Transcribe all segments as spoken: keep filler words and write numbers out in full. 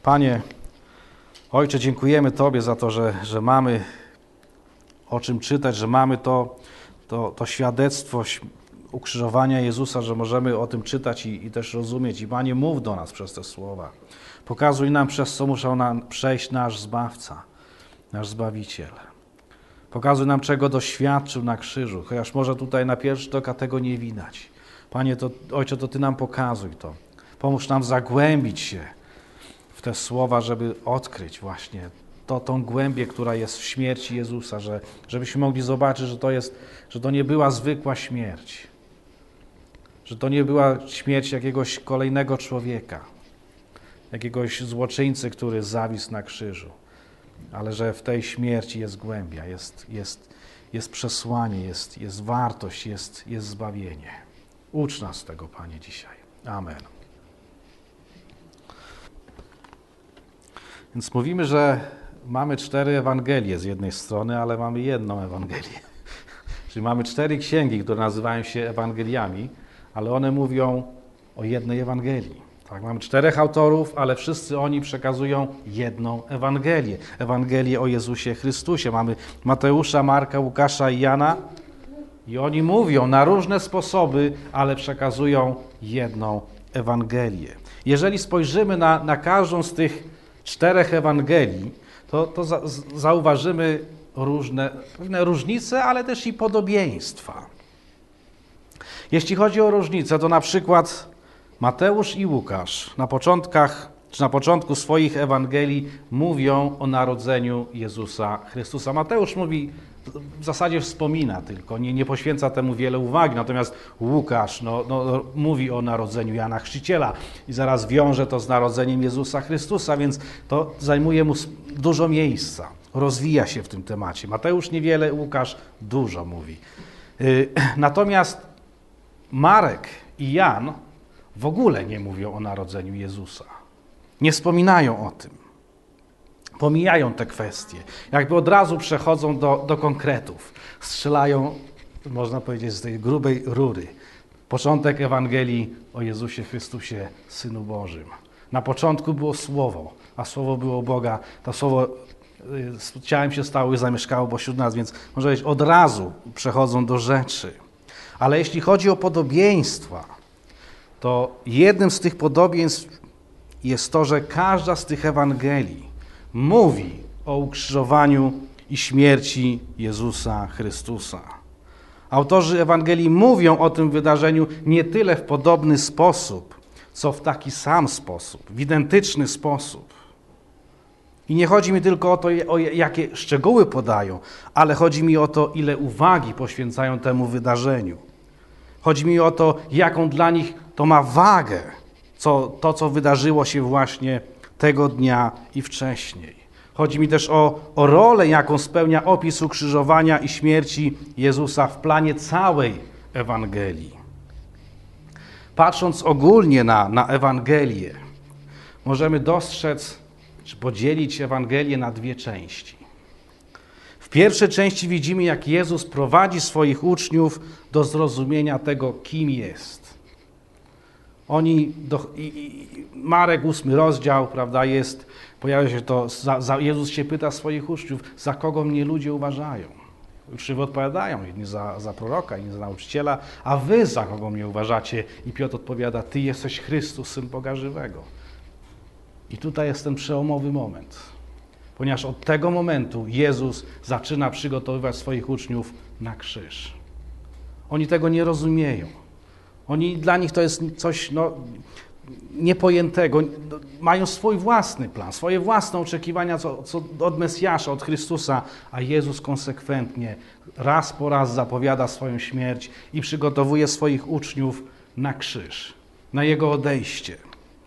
Panie, Ojcze, dziękujemy Tobie za to, że, że mamy o czym czytać, że mamy to, to, to świadectwo ukrzyżowania Jezusa, że możemy o tym czytać i, i też rozumieć. I Panie, mów do nas przez te słowa. Pokazuj nam, przez co musiał nam przejść nasz Zbawca, nasz Zbawiciel. Pokazuj nam, czego doświadczył na krzyżu, chociaż może tutaj na pierwszy oka tego nie widać. Panie, to, Ojcze, to Ty nam pokazuj to. Pomóż nam zagłębić się w te słowa, żeby odkryć właśnie to, tą głębię, która jest w śmierci Jezusa, że, żebyśmy mogli zobaczyć, że to, jest, że to nie była zwykła śmierć, że to nie była śmierć jakiegoś kolejnego człowieka, jakiegoś złoczyńcy, który zawisł na krzyżu, ale że w tej śmierci jest głębia, jest, jest, jest przesłanie, jest, jest wartość, jest, jest zbawienie. Ucz nas tego, Panie, dzisiaj. Amen. Więc mówimy, że mamy cztery Ewangelie z jednej strony, ale mamy jedną Ewangelię. Czyli mamy cztery księgi, które nazywają się Ewangeliami, ale one mówią o jednej Ewangelii. Tak, mamy czterech autorów, ale wszyscy oni przekazują jedną Ewangelię. Ewangelię o Jezusie Chrystusie. Mamy Mateusza, Marka, Łukasza i Jana i oni mówią na różne sposoby, ale przekazują jedną Ewangelię. Jeżeli spojrzymy na, na każdą z tych czterech Ewangelii, to, to za, zauważymy różne, pewne różnice, ale też i podobieństwa. Jeśli chodzi o różnice, to na przykład Mateusz i Łukasz na początkach, czy na początku swoich Ewangelii mówią o narodzeniu Jezusa Chrystusa. Mateusz mówi, w zasadzie wspomina tylko, nie, nie poświęca temu wiele uwagi, natomiast Łukasz no, no, mówi o narodzeniu Jana Chrzciciela i zaraz wiąże to z narodzeniem Jezusa Chrystusa, więc to zajmuje mu dużo miejsca, rozwija się w tym temacie. Mateusz niewiele, Łukasz dużo mówi. Yy, natomiast Marek i Jan w ogóle nie mówią o narodzeniu Jezusa. Nie wspominają o tym. Pomijają te kwestie. Jakby od razu przechodzą do, do konkretów. Strzelają, można powiedzieć, z tej grubej rury. Początek Ewangelii o Jezusie Chrystusie, Synu Bożym. Na początku było Słowo, a Słowo było Boga. To Słowo z ciałem się stało i zamieszkało pośród nas, więc można powiedzieć, od razu przechodzą do rzeczy. Ale jeśli chodzi o podobieństwa, to jednym z tych podobieństw jest to, że każda z tych Ewangelii mówi o ukrzyżowaniu i śmierci Jezusa Chrystusa. Autorzy Ewangelii mówią o tym wydarzeniu nie tyle w podobny sposób, co w taki sam sposób, w identyczny sposób. I nie chodzi mi tylko o to, o jakie szczegóły podają, ale chodzi mi o to, ile uwagi poświęcają temu wydarzeniu. Chodzi mi o to, jaką dla nich to ma wagę, co, to, co wydarzyło się właśnie tego dnia i wcześniej. Chodzi mi też o, o rolę, jaką spełnia opis ukrzyżowania i śmierci Jezusa w planie całej Ewangelii. Patrząc ogólnie na, na Ewangelię, możemy dostrzec, czy podzielić Ewangelię na dwie części. W pierwszej części widzimy, jak Jezus prowadzi swoich uczniów do zrozumienia tego, kim jest. Oni, do, i, i, Marek, ósmy rozdział, prawda, jest, pojawia się to, za, za, Jezus się pyta swoich uczniów, za kogo mnie ludzie uważają. Uczniowie odpowiadają, jedni za, za proroka, inni za nauczyciela, a wy za kogo mnie uważacie? I Piotr odpowiada, ty jesteś Chrystus, Syn Boga żywego. I tutaj jest ten przełomowy moment, ponieważ od tego momentu Jezus zaczyna przygotowywać swoich uczniów na krzyż. Oni tego nie rozumieją. Oni, dla nich to jest coś no, niepojętego. Mają swój własny plan, swoje własne oczekiwania co, co od Mesjasza, od Chrystusa, a Jezus konsekwentnie raz po raz zapowiada swoją śmierć i przygotowuje swoich uczniów na krzyż, na Jego odejście.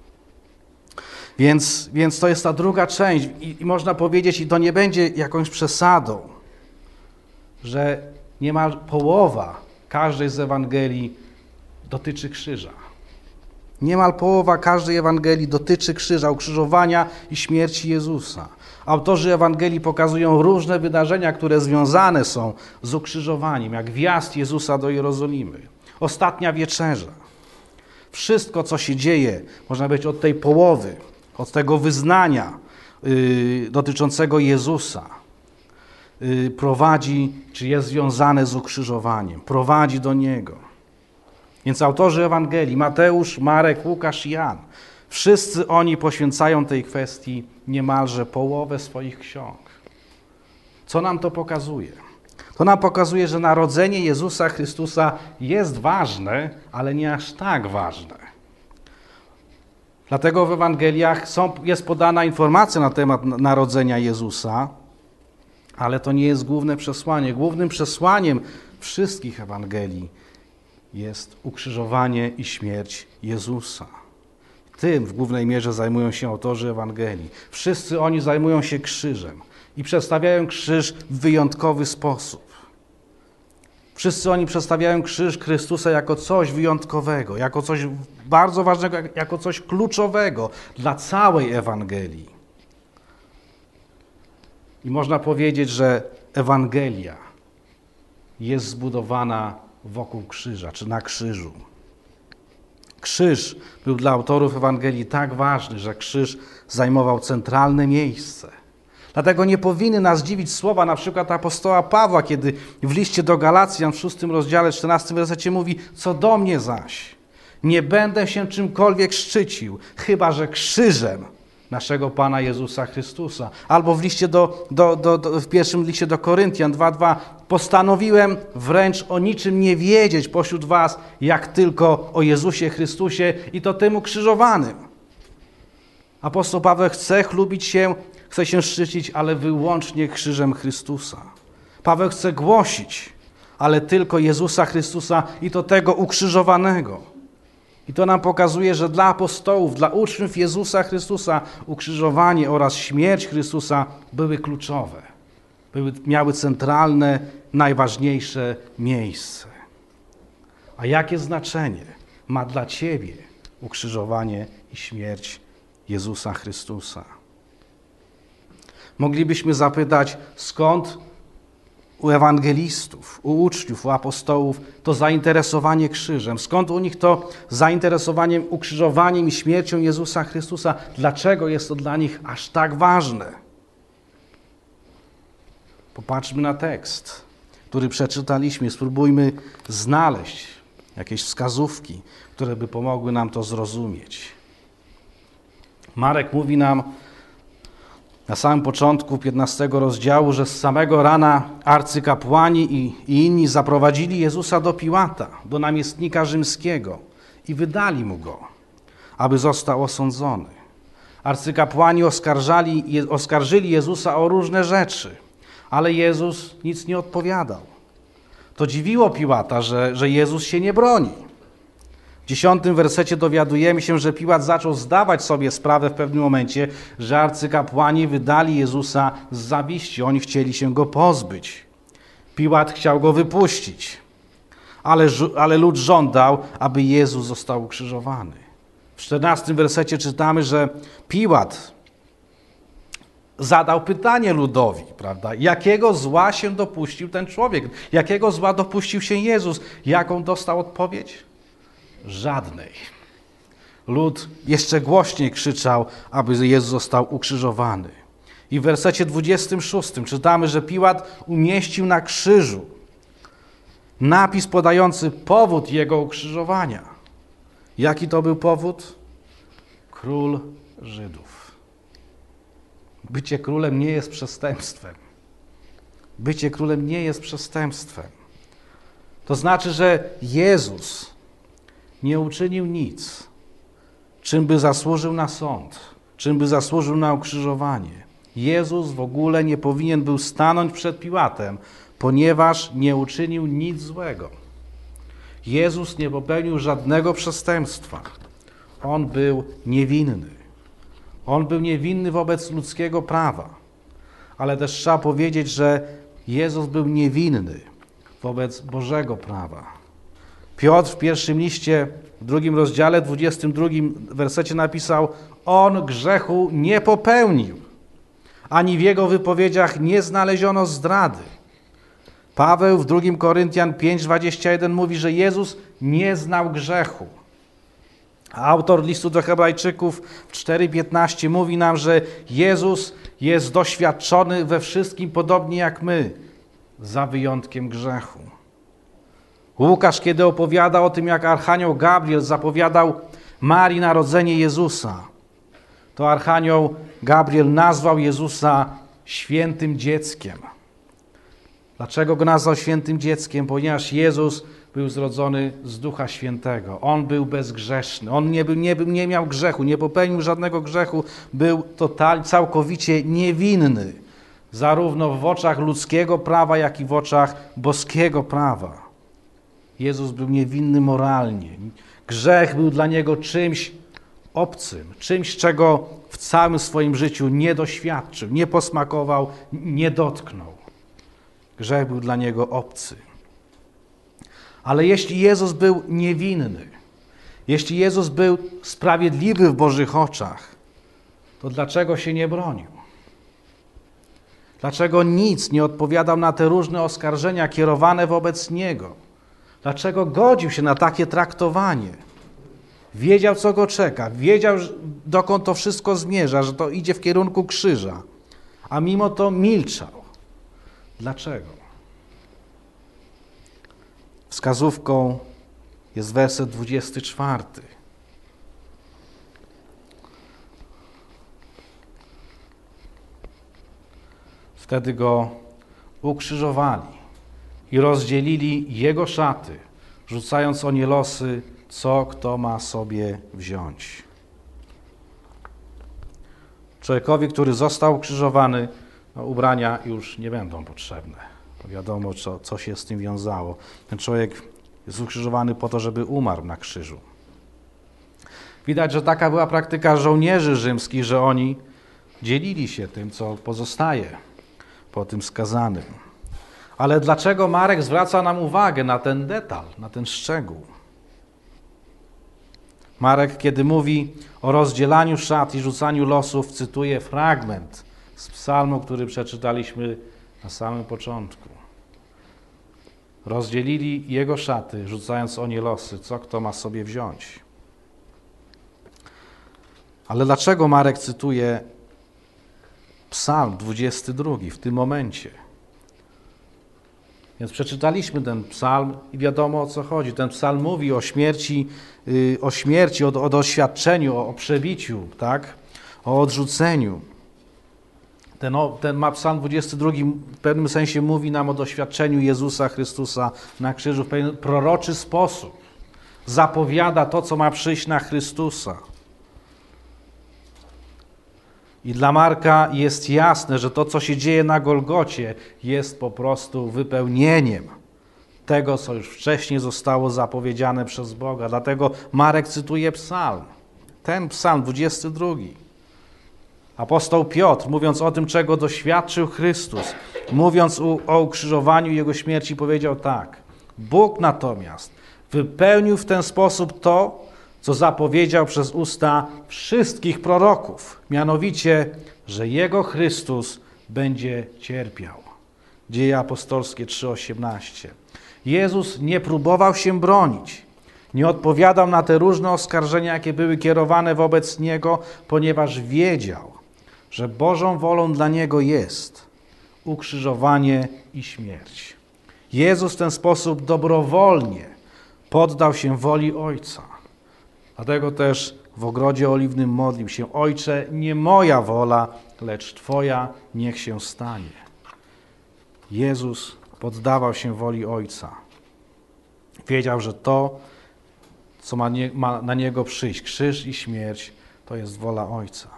Więc, więc to jest ta druga część i, i można powiedzieć, i to nie będzie jakąś przesadą, że niemal połowa każdej z Ewangelii dotyczy krzyża. Niemal połowa każdej Ewangelii dotyczy krzyża, ukrzyżowania i śmierci Jezusa. Autorzy Ewangelii pokazują różne wydarzenia, które związane są z ukrzyżowaniem, jak wjazd Jezusa do Jerozolimy, ostatnia wieczerza. Wszystko, co się dzieje, można powiedzieć od tej połowy, od tego wyznania yy, dotyczącego Jezusa, yy, prowadzi, czy jest związane z ukrzyżowaniem, prowadzi do Niego. Więc autorzy Ewangelii, Mateusz, Marek, Łukasz i Jan, wszyscy oni poświęcają tej kwestii niemalże połowę swoich ksiąg. Co nam to pokazuje? To nam pokazuje, że narodzenie Jezusa Chrystusa jest ważne, ale nie aż tak ważne. Dlatego w Ewangeliach są, jest podana informacja na temat narodzenia Jezusa, ale to nie jest główne przesłanie. Głównym przesłaniem wszystkich Ewangelii jest ukrzyżowanie i śmierć Jezusa. Tym w głównej mierze zajmują się autorzy Ewangelii. Wszyscy oni zajmują się krzyżem i przedstawiają krzyż w wyjątkowy sposób. Wszyscy oni przedstawiają krzyż Chrystusa jako coś wyjątkowego, jako coś bardzo ważnego, jako coś kluczowego dla całej Ewangelii. I można powiedzieć, że Ewangelia jest zbudowana wokół krzyża, czy na krzyżu. Krzyż był dla autorów Ewangelii tak ważny, że krzyż zajmował centralne miejsce. Dlatego nie powinny nas dziwić słowa na przykład apostoła Pawła, kiedy w liście do Galacjan w szóstym rozdziale, czternastym wersecie mówi: co do mnie zaś, nie będę się czymkolwiek szczycił, chyba że krzyżem naszego Pana Jezusa Chrystusa. Albo w liście do, do, do, do, w pierwszym liście do Koryntian dwa dwa: postanowiłem wręcz o niczym nie wiedzieć pośród was, jak tylko o Jezusie Chrystusie i to tym ukrzyżowanym. Apostoł Paweł chce chlubić się, chce się szczycić, ale wyłącznie krzyżem Chrystusa. Paweł chce głosić, ale tylko Jezusa Chrystusa i to tego ukrzyżowanego. I to nam pokazuje, że dla apostołów, dla uczniów Jezusa Chrystusa ukrzyżowanie oraz śmierć Chrystusa były kluczowe. Były, miały centralne, najważniejsze miejsce. A jakie znaczenie ma dla ciebie ukrzyżowanie i śmierć Jezusa Chrystusa? Moglibyśmy zapytać, skąd u ewangelistów, u uczniów, u apostołów to zainteresowanie krzyżem? Skąd u nich to zainteresowaniem ukrzyżowaniem i śmiercią Jezusa Chrystusa? Dlaczego jest to dla nich aż tak ważne? Popatrzmy na tekst, który przeczytaliśmy. Spróbujmy znaleźć jakieś wskazówki, które by pomogły nam to zrozumieć. Marek mówi nam na samym początku piętnastego rozdziału, że z samego rana arcykapłani i, i inni zaprowadzili Jezusa do Piłata, do namiestnika rzymskiego i wydali mu go, aby został osądzony. Arcykapłani oskarżali, oskarżyli Jezusa o różne rzeczy, ale Jezus nic nie odpowiadał. To dziwiło Piłata, że, że Jezus się nie broni. W dziesiątym wersecie dowiadujemy się, że Piłat zaczął zdawać sobie sprawę w pewnym momencie, że arcykapłani wydali Jezusa z zawiści. Oni chcieli się go pozbyć. Piłat chciał go wypuścić, ale, ale lud żądał, aby Jezus został ukrzyżowany. W czternastym wersecie czytamy, że Piłat zadał pytanie ludowi, prawda? Jakiego zła się dopuścił ten człowiek? Jakiego zła dopuścił się Jezus? Jaką dostał odpowiedź? Żadnej. Lud jeszcze głośniej krzyczał, aby Jezus został ukrzyżowany. I w wersecie dwudziestym szóstym czytamy, że Piłat umieścił na krzyżu napis podający powód jego ukrzyżowania. Jaki to był powód? Król Żydów. Bycie królem nie jest przestępstwem. Bycie królem nie jest przestępstwem. To znaczy, że Jezus nie uczynił nic, czym by zasłużył na sąd, czym by zasłużył na ukrzyżowanie. Jezus w ogóle nie powinien był stanąć przed Piłatem, ponieważ nie uczynił nic złego. Jezus nie popełnił żadnego przestępstwa. On był niewinny. On był niewinny wobec ludzkiego prawa. Ale też trzeba powiedzieć, że Jezus był niewinny wobec Bożego prawa. Piotr w pierwszym liście, w drugim rozdziale, dwudziestym drugim wersecie napisał: on grzechu nie popełnił, ani w jego wypowiedziach nie znaleziono zdrady. Paweł w drugim Koryntian pięć dwadzieścia jeden mówi, że Jezus nie znał grzechu. Autor listu do Hebrajczyków w cztery piętnaście mówi nam, że Jezus jest doświadczony we wszystkim podobnie jak my, za wyjątkiem grzechu. Łukasz, kiedy opowiada o tym, jak archanioł Gabriel zapowiadał Marii narodzenie Jezusa, to archanioł Gabriel nazwał Jezusa świętym dzieckiem. Dlaczego go nazwał świętym dzieckiem? Ponieważ Jezus był zrodzony z Ducha Świętego. On był bezgrzeszny. On nie, był, nie, był, nie miał grzechu, nie popełnił żadnego grzechu. Był totalnie, całkowicie niewinny. Zarówno w oczach ludzkiego prawa, jak i w oczach boskiego prawa. Jezus był niewinny moralnie. Grzech był dla Niego czymś obcym, czymś, czego w całym swoim życiu nie doświadczył, nie posmakował, nie dotknął. Grzech był dla Niego obcy. Ale jeśli Jezus był niewinny, jeśli Jezus był sprawiedliwy w Bożych oczach, to dlaczego się nie bronił? Dlaczego nic nie odpowiadał na te różne oskarżenia kierowane wobec Niego? Dlaczego godził się na takie traktowanie? Wiedział, co go czeka, wiedział, dokąd to wszystko zmierza, że to idzie w kierunku krzyża, a mimo to milczał. Dlaczego? Wskazówką jest werset dwudziesty czwarty. Wtedy go ukrzyżowali i rozdzielili jego szaty, rzucając o nie losy, co kto ma sobie wziąć. Człowiekowi, który został ukrzyżowany, no, ubrania już nie będą potrzebne. Bo wiadomo, co, co się z tym wiązało. Ten człowiek jest ukrzyżowany po to, żeby umarł na krzyżu. Widać, że taka była praktyka żołnierzy rzymskich, że oni dzielili się tym, co pozostaje po tym skazanym. Ale dlaczego Marek zwraca nam uwagę na ten detal, na ten szczegół? Marek, kiedy mówi o rozdzielaniu szat i rzucaniu losów, cytuje fragment z psalmu, który przeczytaliśmy na samym początku. Rozdzielili jego szaty, rzucając o nie losy, co kto ma sobie wziąć. Ale dlaczego Marek cytuje psalm dwudziesty drugi w tym momencie? Więc przeczytaliśmy ten psalm i wiadomo, o co chodzi. Ten psalm mówi o śmierci, o śmierci, o, o doświadczeniu, o, o przebiciu, tak? O odrzuceniu. Ten, ten psalm dwudziesty drugi w pewnym sensie mówi nam o doświadczeniu Jezusa Chrystusa na krzyżu w pewien proroczy sposób. Zapowiada to, co ma przyjść na Chrystusa. I dla Marka jest jasne, że to, co się dzieje na Golgocie, jest po prostu wypełnieniem tego, co już wcześniej zostało zapowiedziane przez Boga. Dlatego Marek cytuje psalm. Ten psalm dwudziesty drugi. Apostoł Piotr, mówiąc o tym, czego doświadczył Chrystus, mówiąc o ukrzyżowaniu i Jego śmierci, powiedział tak. Bóg natomiast wypełnił w ten sposób to, co zapowiedział przez usta wszystkich proroków, mianowicie, że Jego Chrystus będzie cierpiał. Dzieje apostolskie trzy osiemnaście. Jezus nie próbował się bronić, nie odpowiadał na te różne oskarżenia, jakie były kierowane wobec Niego, ponieważ wiedział, że Bożą wolą dla Niego jest ukrzyżowanie i śmierć. Jezus w ten sposób dobrowolnie poddał się woli Ojca. Dlatego też w ogrodzie oliwnym modlił się: Ojcze, nie moja wola, lecz Twoja niech się stanie. Jezus poddawał się woli Ojca. Wiedział, że to, co ma, nie, ma na Niego przyjść, krzyż i śmierć, to jest wola Ojca.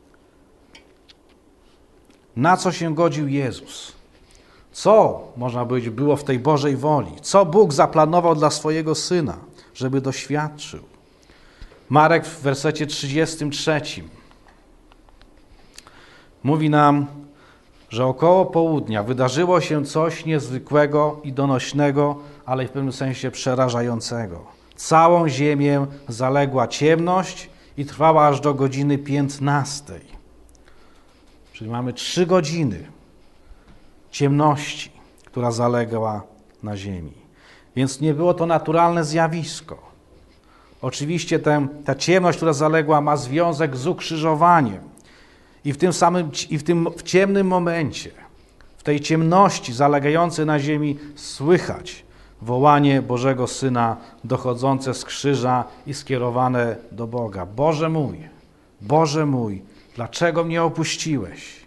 Na co się godził Jezus? Co, można powiedzieć, było w tej Bożej woli? Co Bóg zaplanował dla swojego Syna, żeby doświadczył? Marek w wersecie trzydziestym trzecim mówi nam, że około południa wydarzyło się coś niezwykłego i donośnego, ale w pewnym sensie przerażającego. Całą ziemię zaległa ciemność i trwała aż do godziny piętnastej. Czyli mamy trzy godziny ciemności, która zaległa na ziemi. Więc nie było to naturalne zjawisko. Oczywiście ten, ta ciemność, która zaległa, ma związek z ukrzyżowaniem. I w tym samym, i w tym w ciemnym momencie, w tej ciemności zalegającej na ziemi słychać wołanie Bożego Syna dochodzące z krzyża i skierowane do Boga. Boże mój, Boże mój, dlaczego mnie opuściłeś?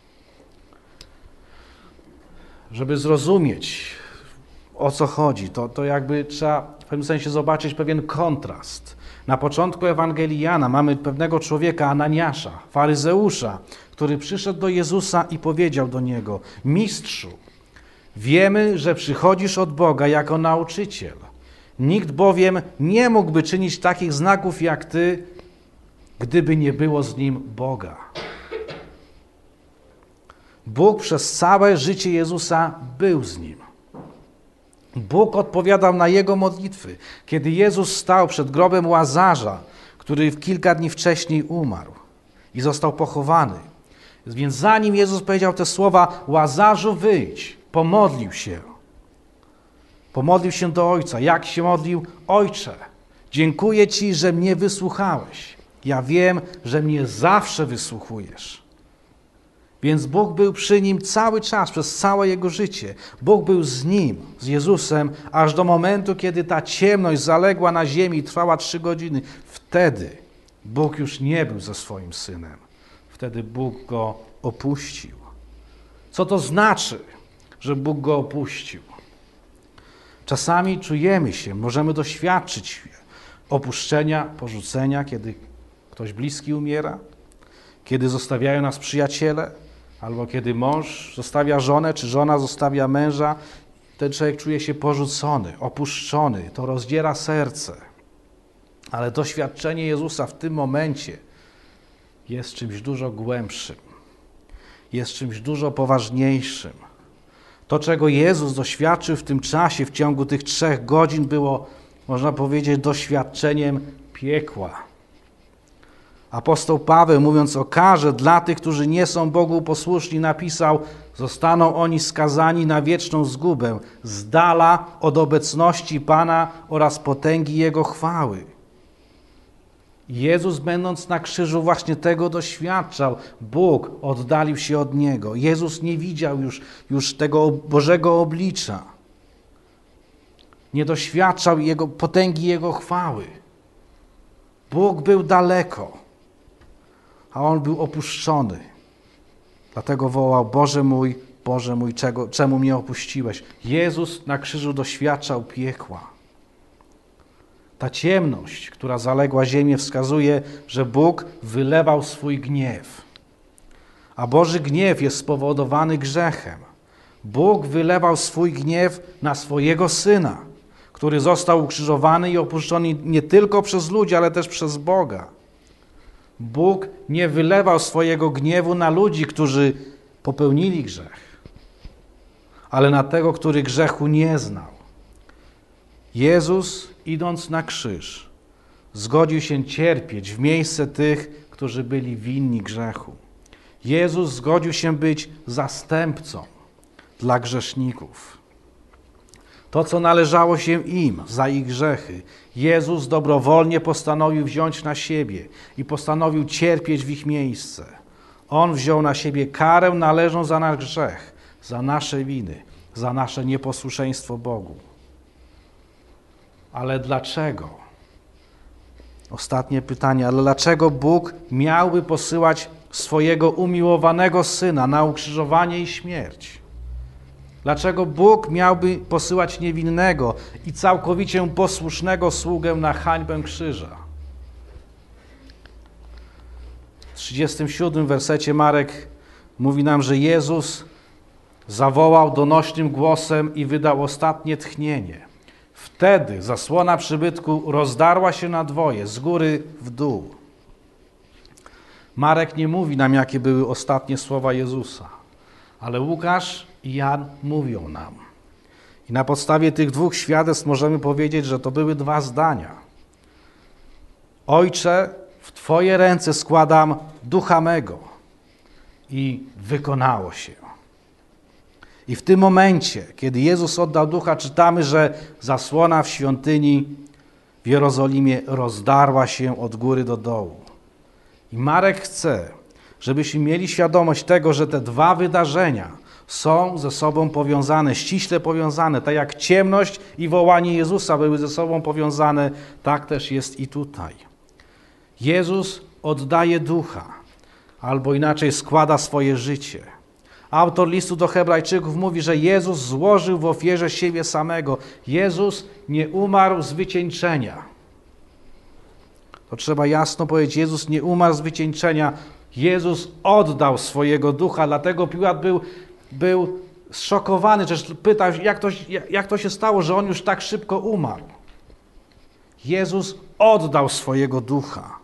Żeby zrozumieć, o co chodzi, to, to jakby trzeba w pewnym sensie zobaczyć pewien kontrast. Na początku Ewangelii Jana mamy pewnego człowieka, Ananiasza, faryzeusza, który przyszedł do Jezusa i powiedział do Niego: Mistrzu, wiemy, że przychodzisz od Boga jako nauczyciel. Nikt bowiem nie mógłby czynić takich znaków jak Ty, gdyby nie było z Nim Boga. Bóg przez całe życie Jezusa był z Nim. Bóg odpowiadał na Jego modlitwy. Kiedy Jezus stał przed grobem Łazarza, który kilka dni wcześniej umarł i został pochowany, więc zanim Jezus powiedział te słowa: Łazarzu, wyjdź, pomodlił się. Pomodlił się do Ojca. Jak się modlił? Ojcze, dziękuję Ci, że mnie wysłuchałeś. Ja wiem, że mnie zawsze wysłuchujesz. Więc Bóg był przy nim cały czas, przez całe jego życie. Bóg był z nim, z Jezusem, aż do momentu, kiedy ta ciemność zaległa na ziemi i trwała trzy godziny. Wtedy Bóg już nie był ze swoim Synem. Wtedy Bóg go opuścił. Co to znaczy, że Bóg go opuścił? Czasami czujemy się, możemy doświadczyć opuszczenia, porzucenia, kiedy ktoś bliski umiera, kiedy zostawiają nas przyjaciele, albo kiedy mąż zostawia żonę, czy żona zostawia męża. Ten człowiek czuje się porzucony, opuszczony. To rozdziera serce. Ale doświadczenie Jezusa w tym momencie jest czymś dużo głębszym. Jest czymś dużo poważniejszym. To, czego Jezus doświadczył w tym czasie, w ciągu tych trzech godzin, było, można powiedzieć, doświadczeniem piekła. Apostoł Paweł, mówiąc o karze dla tych, którzy nie są Bogu posłuszni, napisał: zostaną oni skazani na wieczną zgubę, z dala od obecności Pana oraz potęgi Jego chwały. Jezus, będąc na krzyżu, właśnie tego doświadczał. Bóg oddalił się od Niego. Jezus nie widział już, już tego Bożego oblicza. Nie doświadczał jego, potęgi Jego chwały. Bóg był daleko, a On był opuszczony. Dlatego wołał: Boże mój, Boże mój, czego, czemu mnie opuściłeś? Jezus na krzyżu doświadczał piekła. Ta ciemność, która zaległa ziemię, wskazuje, że Bóg wylewał swój gniew. A Boży gniew jest spowodowany grzechem. Bóg wylewał swój gniew na swojego Syna, który został ukrzyżowany i opuszczony nie tylko przez ludzi, ale też przez Boga. Bóg nie wylewał swojego gniewu na ludzi, którzy popełnili grzech, ale na tego, który grzechu nie znał. Jezus, idąc na krzyż, zgodził się cierpieć w miejsce tych, którzy byli winni grzechu. Jezus zgodził się być zastępcą dla grzeszników. To, co należało się im za ich grzechy, Jezus dobrowolnie postanowił wziąć na siebie i postanowił cierpieć w ich miejsce. On wziął na siebie karę należną za nasz grzech, za nasze winy, za nasze nieposłuszeństwo Bogu. Ale dlaczego? Ostatnie pytanie, ale dlaczego Bóg miałby posyłać swojego umiłowanego Syna na ukrzyżowanie i śmierć? Dlaczego Bóg miałby posyłać niewinnego i całkowicie posłusznego sługę na hańbę krzyża? W trzydziestym siódmym wersecie Marek mówi nam, że Jezus zawołał donośnym głosem i wydał ostatnie tchnienie. Wtedy zasłona przybytku rozdarła się na dwoje, z góry w dół. Marek nie mówi nam, jakie były ostatnie słowa Jezusa, ale Łukasz i Jan mówią nam. I na podstawie tych dwóch świadectw możemy powiedzieć, że to były dwa zdania. Ojcze, w Twoje ręce składam ducha mego. I wykonało się. I w tym momencie, kiedy Jezus oddał ducha, czytamy, że zasłona w świątyni, w Jerozolimie rozdarła się od góry do dołu. I Marek chce, żebyśmy mieli świadomość tego, że te dwa wydarzenia są ze sobą powiązane, ściśle powiązane. Tak jak ciemność i wołanie Jezusa były ze sobą powiązane, tak też jest i tutaj. Jezus oddaje ducha, albo inaczej składa swoje życie. Autor listu do Hebrajczyków mówi, że Jezus złożył w ofierze siebie samego. Jezus nie umarł z wycieńczenia. To trzeba jasno powiedzieć, Jezus nie umarł z wycieńczenia. Jezus oddał swojego ducha, dlatego Piłat był, był zszokowany, też pytał, jak to, jak to się stało, że on już tak szybko umarł. Jezus oddał swojego ducha.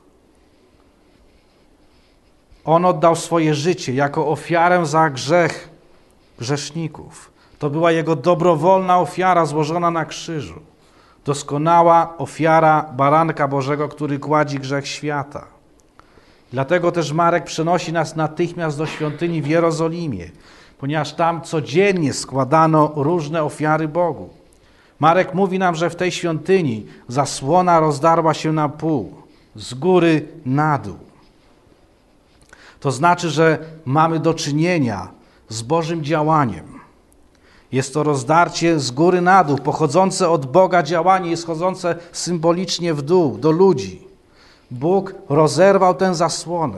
On oddał swoje życie jako ofiarę za grzech grzeszników. To była Jego dobrowolna ofiara złożona na krzyżu. Doskonała ofiara baranka Bożego, który gładzi grzech świata. Dlatego też Marek przenosi nas natychmiast do świątyni w Jerozolimie, ponieważ tam codziennie składano różne ofiary Bogu. Marek mówi nam, że w tej świątyni zasłona rozdarła się na pół, z góry na dół. To znaczy, że mamy do czynienia z Bożym działaniem. Jest to rozdarcie z góry na dół, pochodzące od Boga działanie i schodzące symbolicznie w dół, do ludzi. Bóg rozerwał tę zasłonę.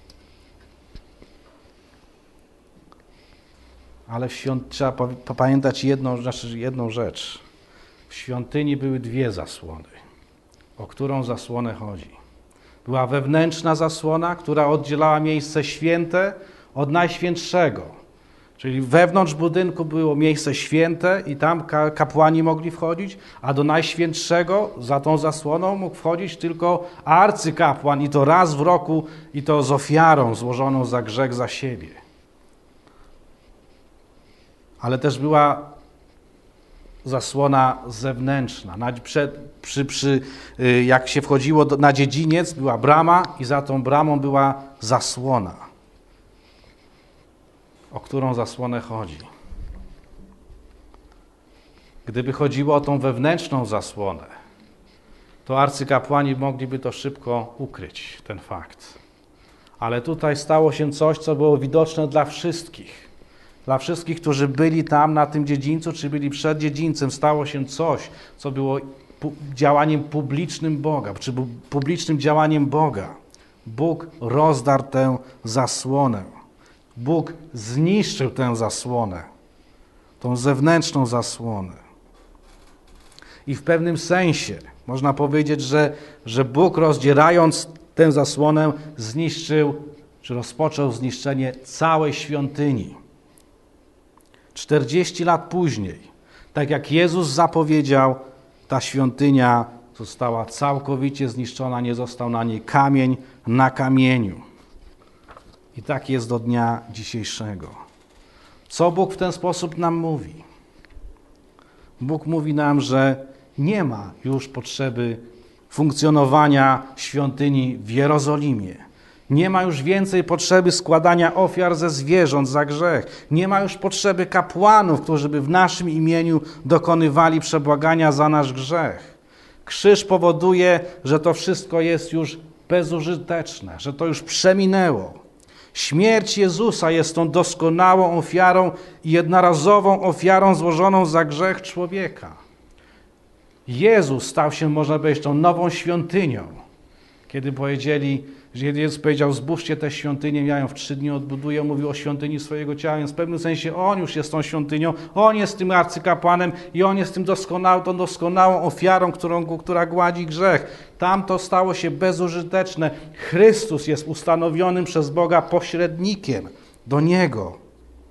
Ale w świąt... trzeba pamiętać jedną, znaczy jedną rzecz. W świątyni były dwie zasłony. O którą zasłonę chodzi? Była wewnętrzna zasłona, która oddzielała miejsce święte od najświętszego. Czyli wewnątrz budynku było miejsce święte i tam kapłani mogli wchodzić, a do najświętszego za tą zasłoną mógł wchodzić tylko arcykapłan i to raz w roku i to z ofiarą złożoną za grzech za siebie. Ale też była zasłona zewnętrzna. Na, przed, przy, przy, jak się wchodziło do, na dziedziniec, była brama i za tą bramą była zasłona. O którą zasłonę chodzi? Gdyby chodziło o tą wewnętrzną zasłonę, to arcykapłani mogliby to szybko ukryć, ten fakt. Ale tutaj stało się coś, co było widoczne dla wszystkich. Dla wszystkich, którzy byli tam na tym dziedzińcu, czy byli przed dziedzińcem, stało się coś, co było pu- działaniem publicznym Boga, czy publicznym działaniem Boga. Bóg rozdarł tę zasłonę. Bóg zniszczył tę zasłonę, tą zewnętrzną zasłonę. I w pewnym sensie można powiedzieć, że, że Bóg, rozdzierając tę zasłonę, zniszczył, czy rozpoczął zniszczenie całej świątyni. czterdzieści lat później, tak jak Jezus zapowiedział, ta świątynia została całkowicie zniszczona, nie został na niej kamień na kamieniu. I tak jest do dnia dzisiejszego. Co Bóg w ten sposób nam mówi? Bóg mówi nam, że nie ma już potrzeby funkcjonowania świątyni w Jerozolimie. Nie ma już więcej potrzeby składania ofiar ze zwierząt za grzech. Nie ma już potrzeby kapłanów, którzy by w naszym imieniu dokonywali przebłagania za nasz grzech. Krzyż powoduje, że to wszystko jest już bezużyteczne, że to już przeminęło. Śmierć Jezusa jest tą doskonałą ofiarą i jednorazową ofiarą złożoną za grzech człowieka. Jezus stał się, można powiedzieć, tą nową świątynią. Kiedy powiedzieli, że Jezus powiedział, zbóżcie tę świątynię, ja ją w trzy dni odbuduję, mówił o świątyni swojego ciała, więc w pewnym sensie On już jest tą świątynią, On jest tym arcykapłanem i On jest tym doskonałą, tą doskonałą ofiarą, którą, która gładzi grzech. Tam to stało się bezużyteczne. Chrystus jest ustanowionym przez Boga pośrednikiem do Niego.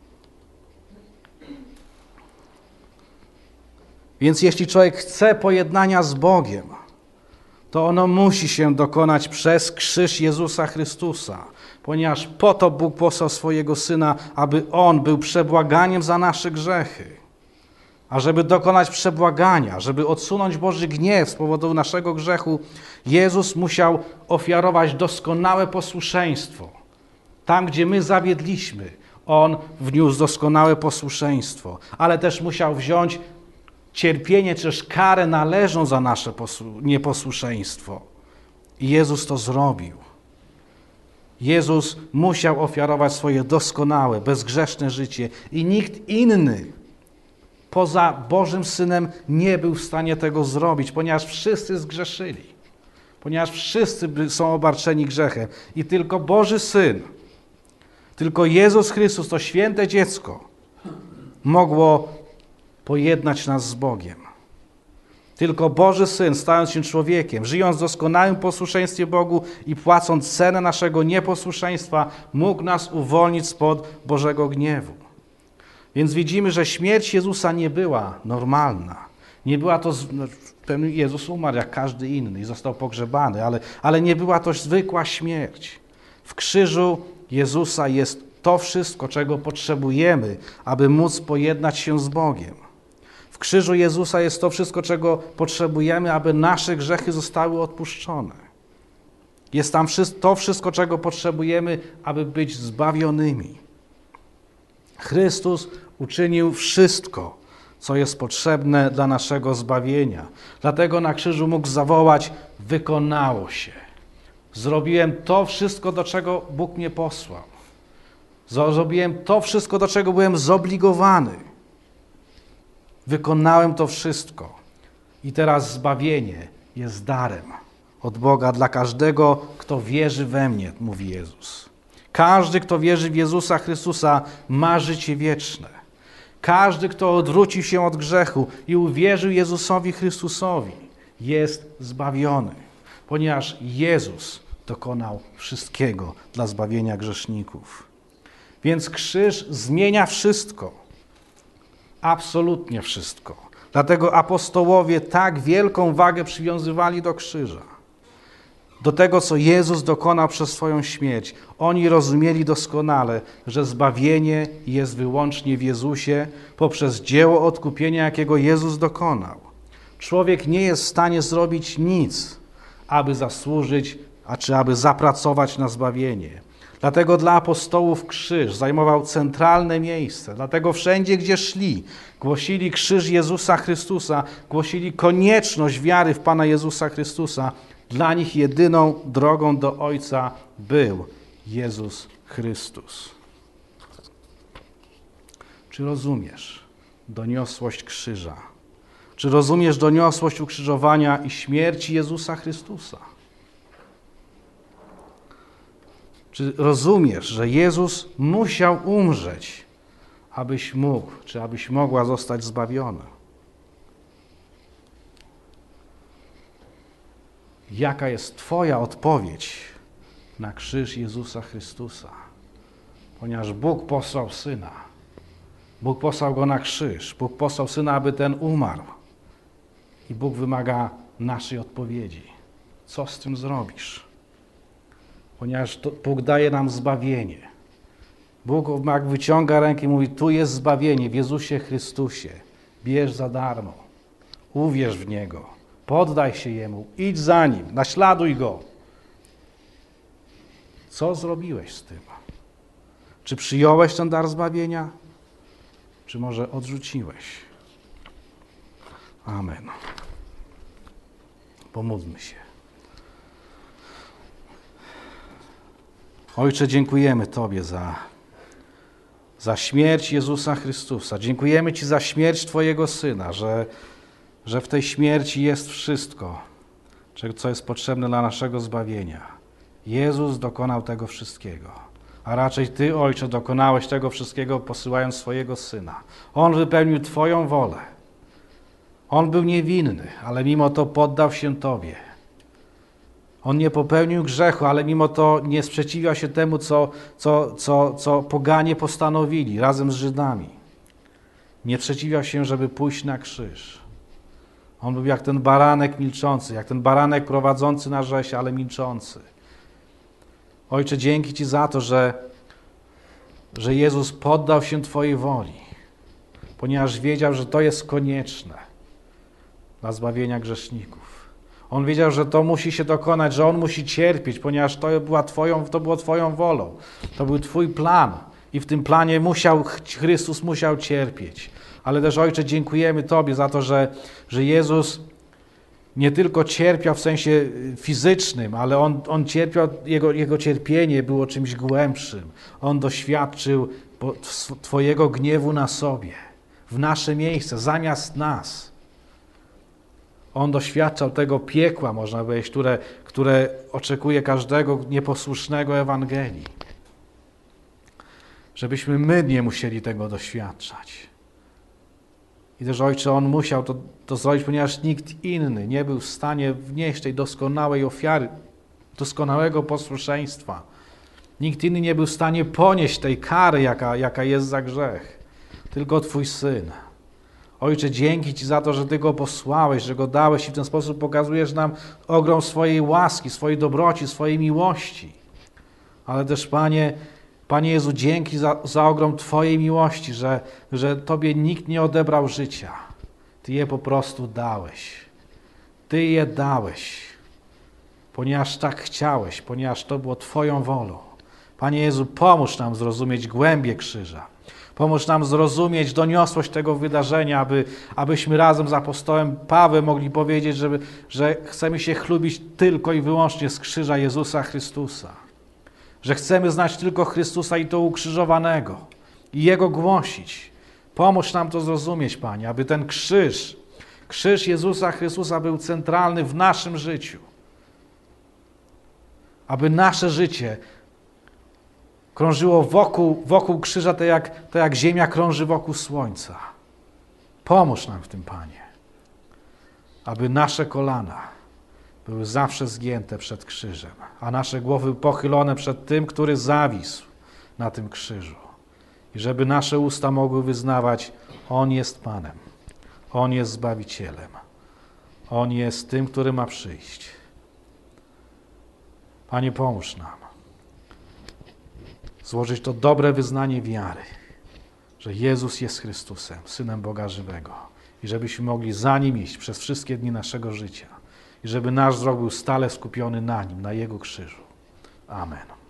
Więc jeśli człowiek chce pojednania z Bogiem, to ono musi się dokonać przez krzyż Jezusa Chrystusa, ponieważ po to Bóg posłał swojego Syna, aby On był przebłaganiem za nasze grzechy. A żeby dokonać przebłagania, żeby odsunąć Boży gniew z powodu naszego grzechu, Jezus musiał ofiarować doskonałe posłuszeństwo. Tam, gdzie my zawiedliśmy, On wniósł doskonałe posłuszeństwo, ale też musiał wziąć cierpienie czy też karę należą za nasze nieposłuszeństwo. I Jezus to zrobił. Jezus musiał ofiarować swoje doskonałe, bezgrzeszne życie i nikt inny poza Bożym Synem nie był w stanie tego zrobić, ponieważ wszyscy zgrzeszyli. Ponieważ wszyscy są obarczeni grzechem i tylko Boży Syn, tylko Jezus Chrystus, to święte dziecko, mogło pojednać nas z Bogiem. Tylko Boży Syn, stając się człowiekiem, żyjąc w doskonałym posłuszeństwie Bogu i płacąc cenę naszego nieposłuszeństwa, mógł nas uwolnić spod Bożego gniewu. Więc widzimy, że śmierć Jezusa nie była normalna. Nie była to, pewnie Jezus umarł jak każdy inny i został pogrzebany, ale, ale nie była to zwykła śmierć. W krzyżu Jezusa jest to wszystko, czego potrzebujemy, aby móc pojednać się z Bogiem. W krzyżu Jezusa jest to wszystko, czego potrzebujemy, aby nasze grzechy zostały odpuszczone. Jest tam to wszystko, czego potrzebujemy, aby być zbawionymi. Chrystus uczynił wszystko, co jest potrzebne dla naszego zbawienia. Dlatego na krzyżu mógł zawołać: wykonało się. Zrobiłem to wszystko, do czego Bóg mnie posłał. Zrobiłem to wszystko, do czego byłem zobligowany. Wykonałem to wszystko. I teraz zbawienie jest darem od Boga dla każdego, kto wierzy we mnie, mówi Jezus. Każdy, kto wierzy w Jezusa Chrystusa, ma życie wieczne. Każdy, kto odwrócił się od grzechu i uwierzył Jezusowi Chrystusowi, jest zbawiony, ponieważ Jezus dokonał wszystkiego dla zbawienia grzeszników. Więc krzyż zmienia wszystko. Absolutnie wszystko. Dlatego apostołowie tak wielką wagę przywiązywali do krzyża. Do tego, co Jezus dokonał przez swoją śmierć. Oni rozumieli doskonale, że zbawienie jest wyłącznie w Jezusie poprzez dzieło odkupienia, jakiego Jezus dokonał. Człowiek nie jest w stanie zrobić nic, aby zasłużyć, a czy aby zapracować na zbawienie. Dlatego dla apostołów krzyż zajmował centralne miejsce. Dlatego wszędzie, gdzie szli, głosili krzyż Jezusa Chrystusa, głosili konieczność wiary w Pana Jezusa Chrystusa. Dla nich jedyną drogą do Ojca był Jezus Chrystus. Czy rozumiesz doniosłość krzyża? Czy rozumiesz doniosłość ukrzyżowania i śmierci Jezusa Chrystusa? Czy rozumiesz, że Jezus musiał umrzeć, abyś mógł, czy abyś mogła zostać zbawiona? Jaka jest Twoja odpowiedź na krzyż Jezusa Chrystusa? Ponieważ Bóg posłał Syna. Bóg posłał Go na krzyż. Bóg posłał Syna, aby ten umarł. I Bóg wymaga naszej odpowiedzi. Co z tym zrobisz? Ponieważ to Bóg daje nam zbawienie. Bóg jak wyciąga rękę i mówi: tu jest zbawienie w Jezusie Chrystusie. Bierz za darmo. Uwierz w Niego. Poddaj się Jemu. Idź za Nim. Naśladuj Go. Co zrobiłeś z tym? Czy przyjąłeś ten dar zbawienia? Czy może odrzuciłeś? Amen. Pomódlmy się. Ojcze, dziękujemy Tobie za, za śmierć Jezusa Chrystusa. Dziękujemy Ci za śmierć Twojego Syna, że, że w tej śmierci jest wszystko, co jest potrzebne dla naszego zbawienia. Jezus dokonał tego wszystkiego. A raczej Ty, Ojcze, dokonałeś tego wszystkiego, posyłając swojego Syna. On wypełnił Twoją wolę. On był niewinny, ale mimo to poddał się Tobie. On nie popełnił grzechu, ale mimo to nie sprzeciwiał się temu, co, co, co, co poganie postanowili razem z Żydami. Nie sprzeciwiał się, żeby pójść na krzyż. On był jak ten baranek milczący, jak ten baranek prowadzący na rzeź, ale milczący. Ojcze, dzięki Ci za to, że, że Jezus poddał się Twojej woli, ponieważ wiedział, że to jest konieczne dla zbawienia grzeszników. On wiedział, że to musi się dokonać, że On musi cierpieć, ponieważ to, była twoją, to było Twoją wolą. To był Twój plan i w tym planie musiał, Chrystus musiał cierpieć. Ale też, Ojcze, dziękujemy Tobie za to, że, że Jezus nie tylko cierpiał w sensie fizycznym, ale On, on cierpiał, jego, jego cierpienie było czymś głębszym. On doświadczył Twojego gniewu na sobie, w nasze miejsce, zamiast nas. On doświadczał tego piekła, można powiedzieć, które, które oczekuje każdego nieposłusznego Ewangelii. Żebyśmy my nie musieli tego doświadczać. I też, Ojcze, On musiał to, to zrobić, ponieważ nikt inny nie był w stanie wnieść tej doskonałej ofiary, doskonałego posłuszeństwa. Nikt inny nie był w stanie ponieść tej kary, jaka, jaka jest za grzech. Tylko Twój Syn. Ojcze, dzięki Ci za to, że Ty Go posłałeś, że Go dałeś i w ten sposób pokazujesz nam ogrom swojej łaski, swojej dobroci, swojej miłości. Ale też, Panie, Panie Jezu, dzięki za, za ogrom Twojej miłości, że, że Tobie nikt nie odebrał życia. Ty je po prostu dałeś. Ty je dałeś, ponieważ tak chciałeś, ponieważ to było Twoją wolą. Panie Jezu, pomóż nam zrozumieć głębię krzyża. Pomóż nam zrozumieć doniosłość tego wydarzenia, aby, abyśmy razem z apostołem Pawłem mogli powiedzieć, żeby, że chcemy się chlubić tylko i wyłącznie z krzyża Jezusa Chrystusa. Że chcemy znać tylko Chrystusa i to ukrzyżowanego i Jego głosić. Pomóż nam to zrozumieć, Panie, aby ten krzyż, krzyż Jezusa Chrystusa był centralny w naszym życiu. Aby nasze życie krążyło wokół, wokół krzyża, tak jak, tak jak ziemia krąży wokół słońca. Pomóż nam w tym, Panie, aby nasze kolana były zawsze zgięte przed krzyżem, a nasze głowy pochylone przed tym, który zawisł na tym krzyżu. I żeby nasze usta mogły wyznawać, On jest Panem, On jest Zbawicielem, On jest tym, który ma przyjść. Panie, pomóż nam złożyć to dobre wyznanie wiary, że Jezus jest Chrystusem, Synem Boga żywego i żebyśmy mogli za Nim iść przez wszystkie dni naszego życia i żeby nasz wzrok był stale skupiony na Nim, na Jego krzyżu. Amen.